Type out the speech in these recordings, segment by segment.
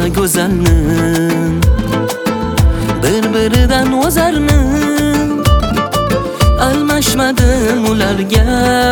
go'zalni, bir-biridan o'zarni almashmadim ularga.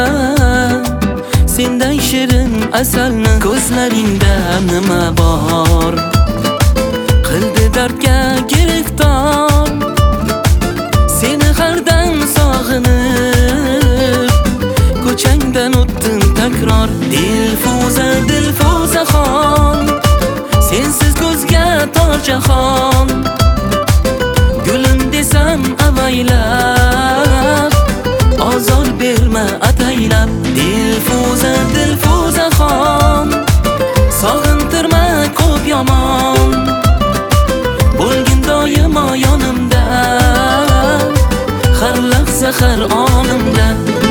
Senday shirin asalni ko'zlaringda nima bor? Qildi dardga giriftor. Seni har dam sog'inib ko'changdan o'tdim takror. Dilfuza, Dilfuzaxon, sensiz ko'zga tor jahon. Gulim desam avaylab, ozor berma ataylab. Dilfuza, Dilfuzaxon, sog'intirma ko'p yomon. Bo'lgin doimo yonimda, har lahza har onimda.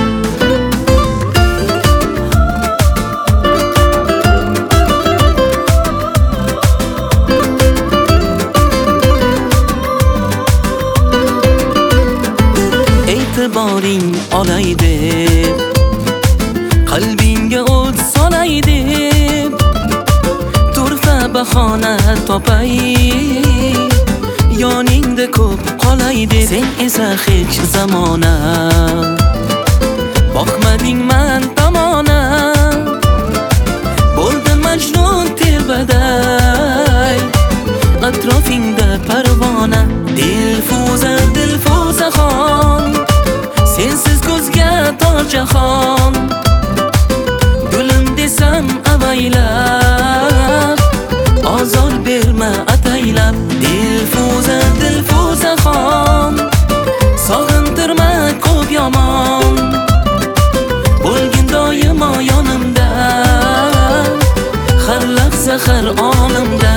E'tiboring olay deb, qalbingga o't solay deb, turfa bahona topay, yoningda ko'p qolay deb. Sen esa hech zamona boqmading man tomona. Bo'ldim majnun telbaday, atrofingda parvona. Dilfuza, Dilfuzaxon, sensiz ko'zga tor jahon. Gulim desam avaylab, ozor berma ataylab. Dilfuza, Dilfuzaxon, sog'intirma ko'p yomon. Bo'lgin doimo yonimda, har lahza har onimda.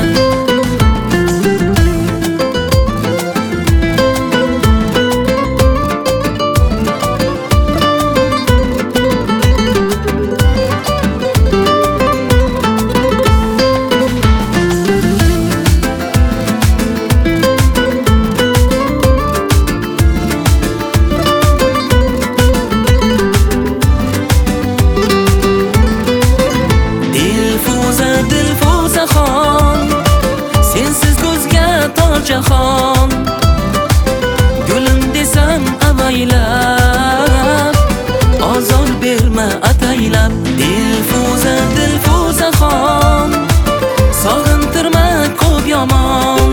Jahon, gulim desam avaylab, ozor berma ataylab. Dilfuza, Dilfuzaxon, sog'intirma ko'p yomon.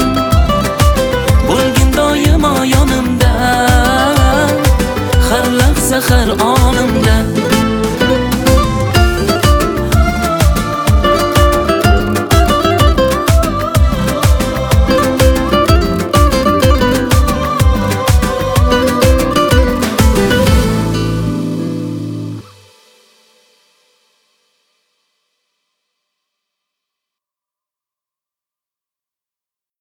Bo'lgin doimo yonimda, har lahza har on.